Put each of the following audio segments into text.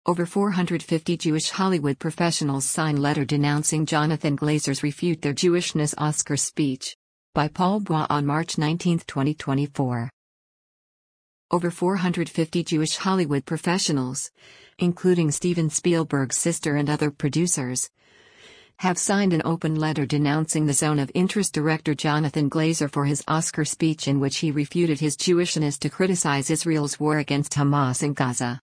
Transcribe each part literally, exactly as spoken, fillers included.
Over four hundred fifty Jewish Hollywood professionals sign letter denouncing Jonathan Glazer's Refute Their Jewishness Oscar speech. By Paul Bois on March nineteenth, twenty twenty-four. Over four hundred fifty Jewish Hollywood professionals, including Steven Spielberg's sister and other producers, have signed an open letter denouncing the Zone of Interest director Jonathan Glazer for his Oscar speech in which he refuted his Jewishness to criticize Israel's war against Hamas in Gaza.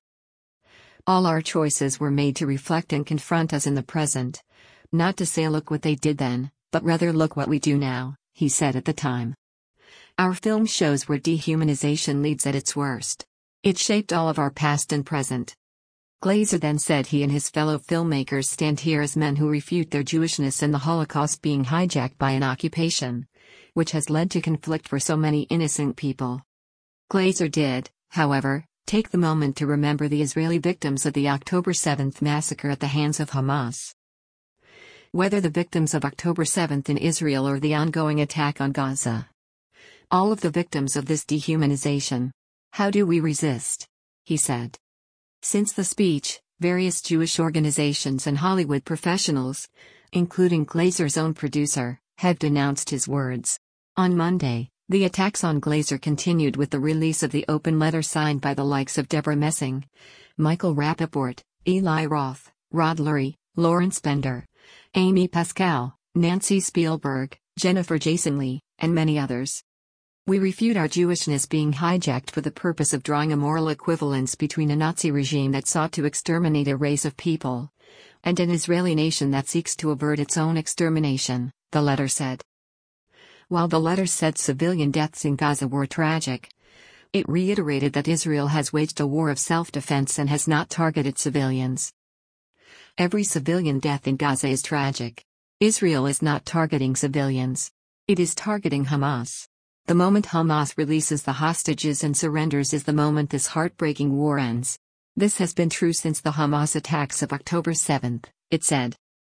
All our choices were made to reflect and confront us in the present, not to say look what they did then, but rather look what we do now, he said at the time. Our film shows where dehumanization leads at its worst. It shaped all of our past and present. Glazer then said he and his fellow filmmakers stand here as men who refute their Jewishness and the Holocaust being hijacked by an occupation, which has led to conflict for so many innocent people. Glazer did, however, take the moment to remember the Israeli victims of the October seventh massacre at the hands of Hamas. Whether the victims of October seventh in Israel or the ongoing attack on Gaza. All of the victims of this dehumanization. How do we resist? He said. Since the speech, various Jewish organizations and Hollywood professionals, including Glazer's own producer, have denounced his words. On Monday, the attacks on Glazer continued with the release of the open letter signed by the likes of Deborah Messing, Michael Rappaport, Eli Roth, Rod Lurie, Lawrence Bender, Amy Pascal, Nancy Spielberg, Jennifer Jason Leigh, and many others. We refute our Jewishness being hijacked for the purpose of drawing a moral equivalence between a Nazi regime that sought to exterminate a race of people and an Israeli nation that seeks to avert its own extermination, the letter said. While the letter said civilian deaths in Gaza were tragic, it reiterated that Israel has waged a war of self-defense and has not targeted civilians. Every civilian death in Gaza is tragic. Israel is not targeting civilians. It is targeting Hamas. The moment Hamas releases the hostages and surrenders is the moment this heartbreaking war ends. This has been true since the Hamas attacks of October seventh, it said.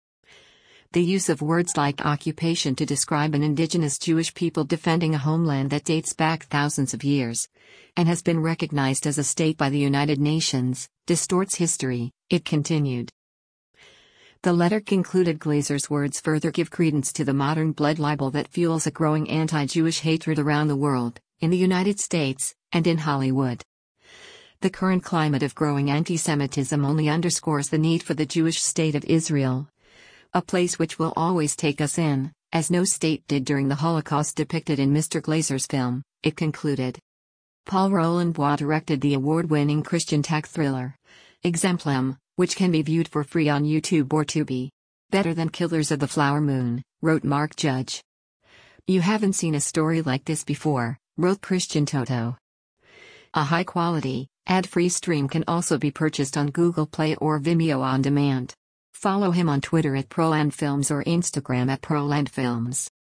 The use of words like occupation to describe an indigenous Jewish people defending a homeland that dates back thousands of years and has been recognized as a state by the United Nations distorts history, it continued. The letter concluded Glazer's words further give credence to the modern blood libel that fuels a growing anti-Jewish hatred around the world, in the United States, and in Hollywood. The current climate of growing anti-Semitism only underscores the need for the Jewish state of Israel, a place which will always take us in, as no state did during the Holocaust depicted in Mister Glazer's film, it concluded. Paul Roland Bois directed the award-winning Christian tech thriller, Exemplum, which can be viewed for free on YouTube or Tubi. Better than Killers of the Flower Moon, wrote Mark Judge. You haven't seen a story like this before, wrote Christian Toto. A high-quality, ad-free stream can also be purchased on Google Play or Vimeo on demand. Follow him on Twitter at Proland Films or Instagram at Proland Films.